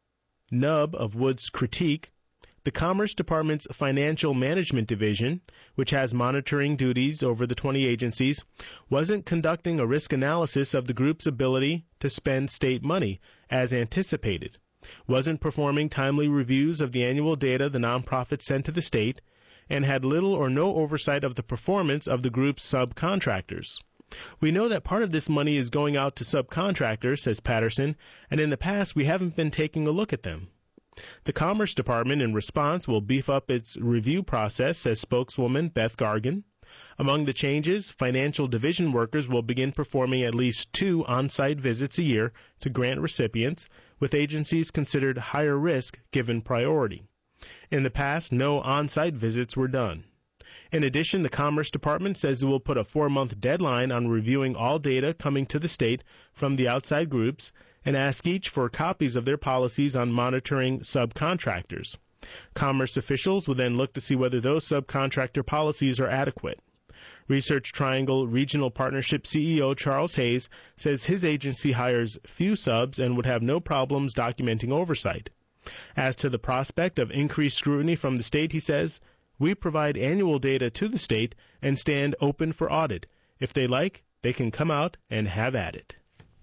nub of Wood's critique, the Commerce Department's Financial Management Division, which has monitoring duties over the twenty agencies, wasn't conducting a risk analysis of the group's ability to spend state money as anticipated, wasn't performing timely reviews of the annual data the nonprofit sent to the state, and had little or no oversight of the performance of the group's subcontractors. We know that part of this money is going out to subcontractors, says Patterson, and in the past we haven't been taking a look at them. The Commerce Department, in response, will beef up its review process, says spokeswoman Beth Gargan. Among the changes, financial division workers will begin performing at least two on-site visits a year to grant recipients, with agencies considered higher risk given priority. In the past, no on-site visits were done. In addition, the Commerce Department says it will put a four-month deadline on reviewing all data coming to the state from the outside groups and ask each for copies of their policies on monitoring subcontractors. Commerce officials will then look to see whether those subcontractor policies are adequate. Research Triangle Regional Partnership C E O Charles Hayes says his agency hires few subs and would have no problems documenting oversight. As to the prospect of increased scrutiny from the state, he says, "We provide annual data to the state and stand open for audit. If they like, they can come out and have at it."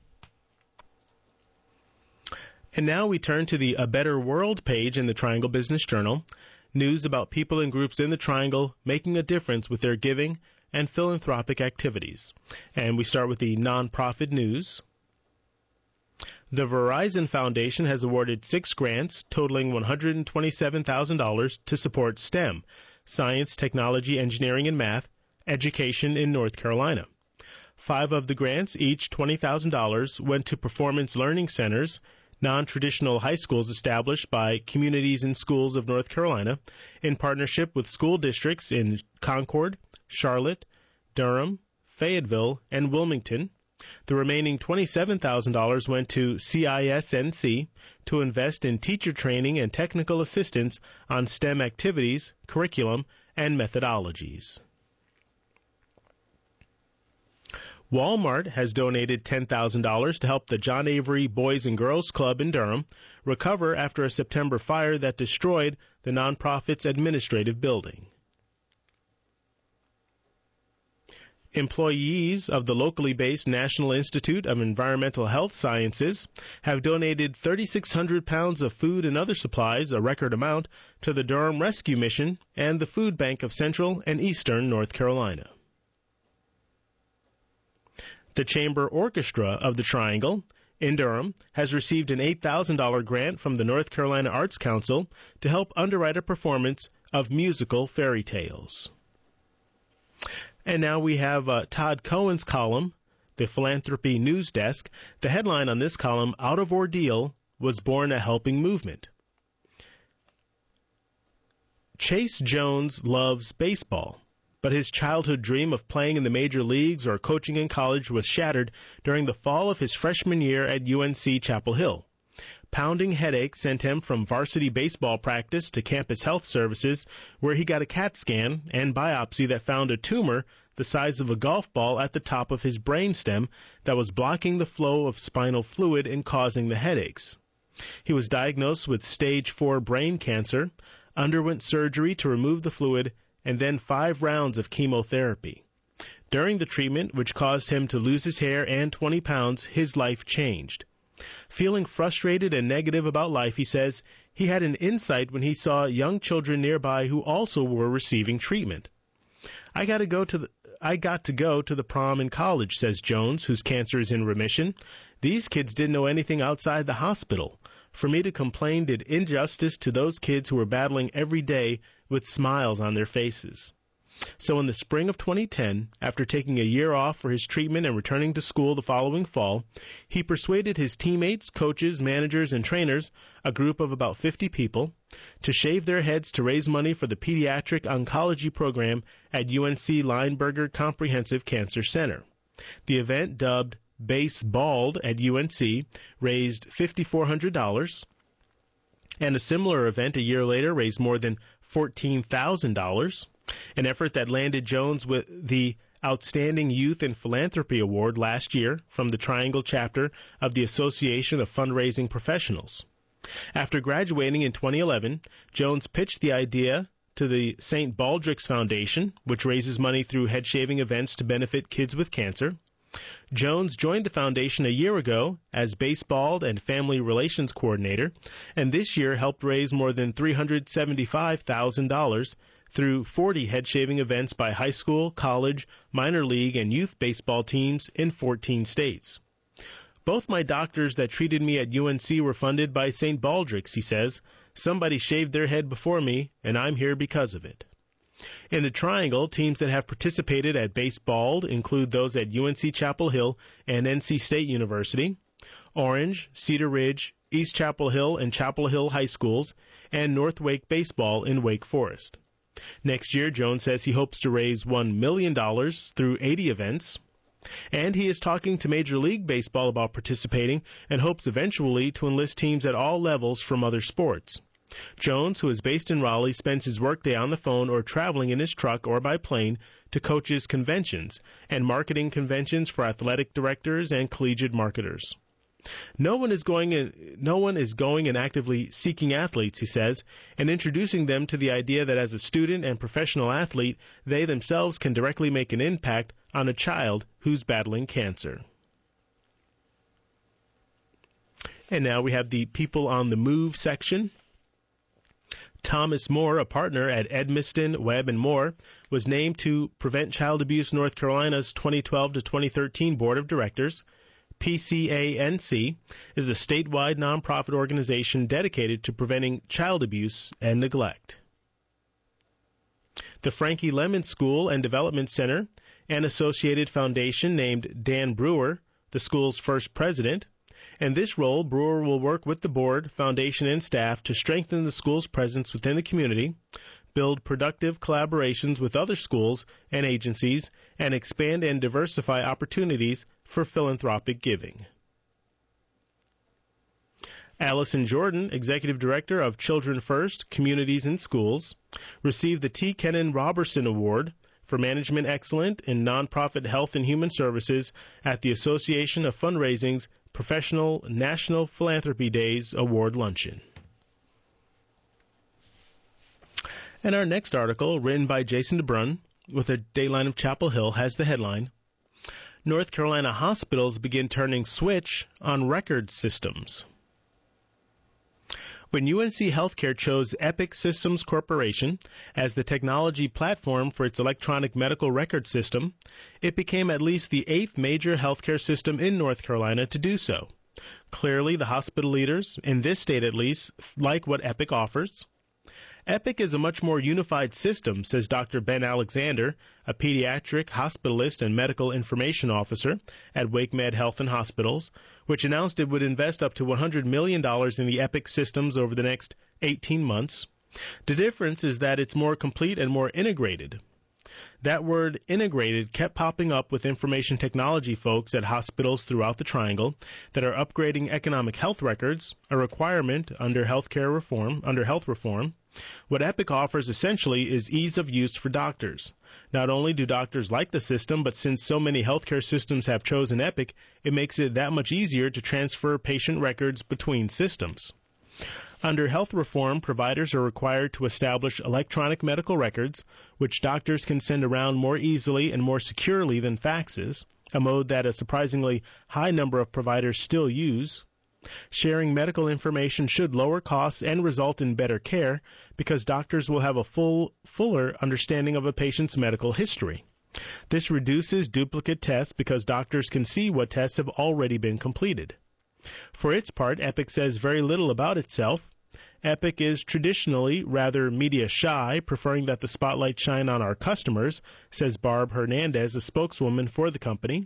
And now we turn to the A Better World page in the Triangle Business Journal. News about people and groups in the Triangle making a difference with their giving and philanthropic activities. And we start with the nonprofit news. The Verizon Foundation has awarded six grants totaling one hundred twenty-seven thousand dollars to support STEM, science, technology, engineering, and math, education in North Carolina. Five of the grants, each twenty thousand dollars, went to performance learning centers, non-traditional high schools established by Communities in Schools of North Carolina in partnership with school districts in Concord, Charlotte, Durham, Fayetteville, and Wilmington. The remaining twenty-seven thousand dollars went to C I S N C to invest in teacher training and technical assistance on STEM activities, curriculum, and methodologies. Walmart has donated ten thousand dollars to help the John Avery Boys and Girls Club in Durham recover after a September fire that destroyed the nonprofit's administrative building. Employees of the locally based National Institute of Environmental Health Sciences have donated three thousand six hundred pounds of food and other supplies, a record amount, to the Durham Rescue Mission and the Food Bank of Central and Eastern North Carolina. The Chamber Orchestra of the Triangle in Durham has received an eight thousand dollars grant from the North Carolina Arts Council to help underwrite a performance of musical fairy tales. And now we have uh, Todd Cohen's column, the Philanthropy News Desk. The headline on this column, "Out of Ordeal, Was Born a Helping Movement." Chase Jones loves baseball, but his childhood dream of playing in the major leagues or coaching in college was shattered during the fall of his freshman year at U N C Chapel Hill. Pounding headache sent him from varsity baseball practice to campus health services, where he got a CAT scan and biopsy that found a tumor the size of a golf ball at the top of his brainstem that was blocking the flow of spinal fluid and causing the headaches. He was diagnosed with stage four brain cancer, underwent surgery to remove the fluid, and then five rounds of chemotherapy. During the treatment, which caused him to lose his hair and twenty pounds, his life changed. Feeling frustrated and negative about life, he says, he had an insight when he saw young children nearby who also were receiving treatment. I got to go to the I got to go to the prom in college, says Jones, whose cancer is in remission. These kids didn't know anything outside the hospital. For me to complain did injustice to those kids who were battling every day with smiles on their faces. So in the spring of twenty ten, after taking a year off for his treatment and returning to school the following fall, he persuaded his teammates, coaches, managers, and trainers, a group of about fifty people, to shave their heads to raise money for the pediatric oncology program at U N C Lineberger Comprehensive Cancer Center. The event, dubbed Base Bald at U N C, raised five thousand four hundred dollars, and a similar event a year later raised more than fourteen thousand dollars. An effort that landed Jones with the Outstanding Youth in Philanthropy Award last year from the Triangle chapter of the Association of Fundraising Professionals. After graduating in twenty eleven, Jones pitched the idea to the Saint Baldrick's Foundation, which raises money through head-shaving events to benefit kids with cancer. Jones joined the foundation a year ago as baseball and family relations coordinator, and this year helped raise more than three hundred seventy-five thousand dollars through forty head-shaving events by high school, college, minor league, and youth baseball teams in fourteen states. Both my doctors that treated me at U N C were funded by Saint Baldrick's, he says. Somebody shaved their head before me, and I'm here because of it. In the Triangle, teams that have participated at baseball include those at U N C Chapel Hill and N C State University, Orange, Cedar Ridge, East Chapel Hill and Chapel Hill High Schools, and North Wake Baseball in Wake Forest. Next year, Jones says he hopes to raise one million dollars through eighty events. And he is talking to Major League Baseball about participating and hopes eventually to enlist teams at all levels from other sports. Jones, who is based in Raleigh, spends his workday on the phone or traveling in his truck or by plane to coaches conventions and marketing conventions for athletic directors and collegiate marketers. No one is going in, no one is going and actively seeking athletes, he says, and introducing them to the idea that as a student and professional athlete, they themselves can directly make an impact on a child who's battling cancer. And now we have the People on the Move section. Thomas Moore, a partner at Edmiston, Webb and Moore, was named to Prevent Child Abuse North Carolina's twenty twelve to twenty thirteen Board of Directors. P C A N C is a statewide nonprofit organization dedicated to preventing child abuse and neglect. The Frankie Lemon School and Development Center, an associated foundation named Dan Brewer, the school's first president. In this role, Brewer will work with the board, foundation, and staff to strengthen the school's presence within the community, build productive collaborations with other schools and agencies, and expand and diversify opportunities for philanthropic giving. Allison Jordan, Executive Director of Children First, Communities and Schools, received the T. Kennan Robertson Award for Management Excellence in Nonprofit Health and Human Services at the Association of Fundraising's Professional National Philanthropy Days Award Luncheon. And our next article, written by Jason DeBrun with the Dayline of Chapel Hill, has the headline, North Carolina hospitals begin turning switch on record systems. When U N C Healthcare chose Epic Systems Corporation as the technology platform for its electronic medical record system, it became at least the eighth major healthcare system in North Carolina to do so. Clearly, the hospital leaders, in this state at least, like what Epic offers. Epic is a much more unified system, says Doctor Ben Alexander, a pediatric hospitalist and medical information officer at WakeMed Health and Hospitals, which announced it would invest up to one hundred million dollars in the Epic systems over the next eighteen months. The difference is that it's more complete and more integrated. That word integrated kept popping up with information technology folks at hospitals throughout the Triangle that are upgrading economic health records, a requirement under healthcare reform, under health reform. What Epic offers essentially is ease of use for doctors. Not only do doctors like the system, but since so many healthcare systems have chosen Epic, it makes it that much easier to transfer patient records between systems. Under health reform, providers are required to establish electronic medical records, which doctors can send around more easily and more securely than faxes, a mode that a surprisingly high number of providers still use. Sharing medical information should lower costs and result in better care because doctors will have a full, fuller understanding of a patient's medical history. This reduces duplicate tests because doctors can see what tests have already been completed. For its part, Epic says very little about itself. Epic is traditionally rather media shy, preferring that the spotlight shine on our customers, says Barb Hernandez, a spokeswoman for the company.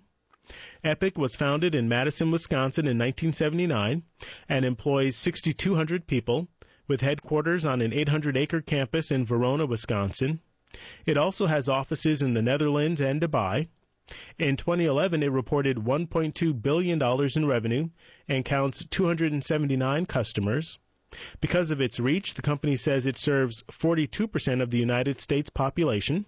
Epic was founded in Madison, Wisconsin in nineteen seventy-nine and employs six thousand two hundred people, with headquarters on an eight hundred acre campus in Verona, Wisconsin. It also has offices in the Netherlands and Dubai. In twenty eleven, it reported one point two billion dollars in revenue and counts two hundred seventy-nine customers. Because of its reach, the company says it serves forty-two percent of the United States population.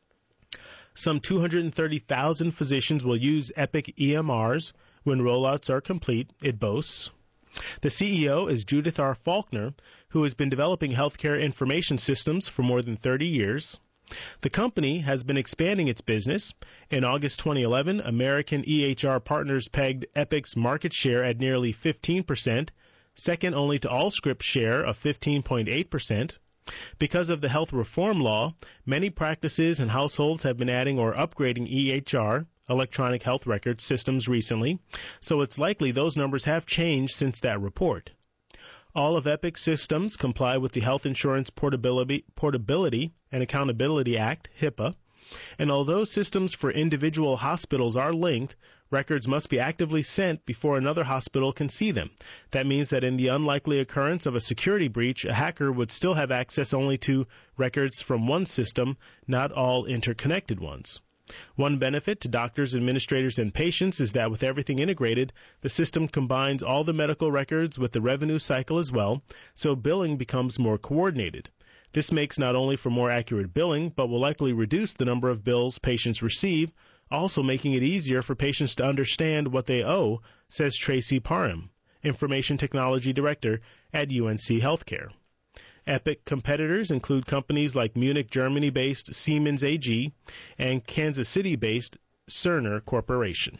Some two hundred thirty thousand physicians will use Epic E M Rs when rollouts are complete, it boasts. The C E O is Judith R. Faulkner, who has been developing healthcare information systems for more than thirty years. The company has been expanding its business. In August twenty eleven, American E H R Partners pegged Epic's market share at nearly fifteen percent, second only to Allscripts' share of fifteen point eight percent. Because of the health reform law, many practices and households have been adding or upgrading E H R, electronic health record systems, recently, so it's likely those numbers have changed since that report. All of Epic's systems comply with the Health Insurance Portability, Portability and Accountability Act, HIPAA, and although systems for individual hospitals are linked, records must be actively sent before another hospital can see them. That means that in the unlikely occurrence of a security breach, a hacker would still have access only to records from one system, not all interconnected ones. One benefit to doctors, administrators, and patients is that with everything integrated, the system combines all the medical records with the revenue cycle as well, so billing becomes more coordinated. This makes not only for more accurate billing, but will likely reduce the number of bills patients receive, also making it easier for patients to understand what they owe, says Tracy Parham, Information Technology Director at U N C Healthcare. Epic competitors include companies like Munich, Germany-based Siemens A G and Kansas City-based Cerner Corporation.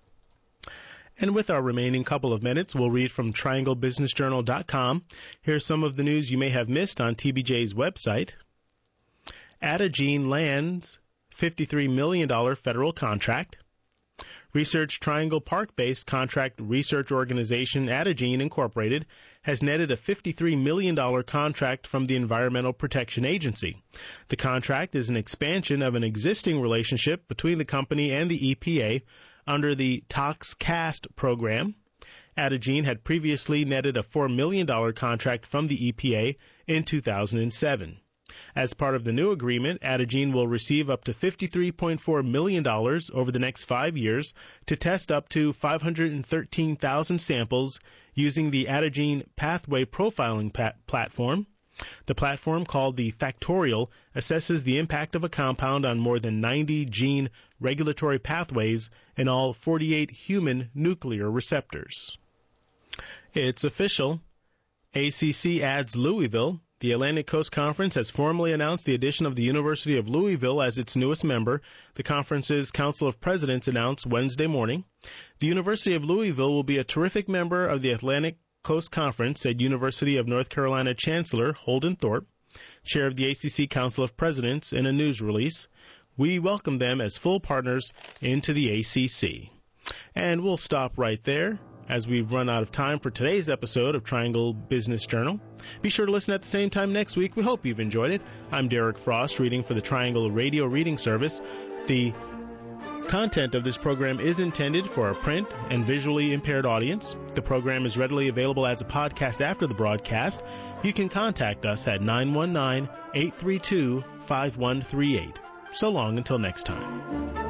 And with our remaining couple of minutes, we'll read from triangle business journal dot com. Here's some of the news you may have missed on T B J's website. Adagene lands fifty-three million dollars federal contract. Research Triangle Park-based contract research organization Adagene Incorporated has netted a fifty-three million dollars contract from the Environmental Protection Agency. The contract is an expansion of an existing relationship between the company and the E P A under the ToxCast program. Adagene had previously netted a four million dollars contract from the E P A in two thousand seven. As part of the new agreement, Adagene will receive up to fifty-three point four million dollars over the next five years to test up to five hundred thirteen thousand samples using the Adagene Pathway Profiling pat- platform. The platform, called the Factorial, assesses the impact of a compound on more than ninety gene regulatory pathways in all forty-eight human nuclear receptors. It's official. A C C adds Louisville. The Atlantic Coast Conference has formally announced the addition of the University of Louisville as its newest member. The conference's Council of Presidents announced Wednesday morning. The University of Louisville will be a terrific member of the Atlantic Coast Conference, said University of North Carolina Chancellor Holden Thorpe, chair of the A C C Council of Presidents, in a news release. We welcome them as full partners into the A C C. And we'll stop right there, as we've run out of time for today's episode of Triangle Business Journal. Be sure to listen at the same time next week. We hope you've enjoyed it. I'm Derek Frost, reading for the Triangle Radio Reading Service. The content of this program is intended for a print and visually impaired audience. The program is readily available as a podcast after the broadcast. You can contact us at nine one nine, eight three two, five one three eight. So long until next time.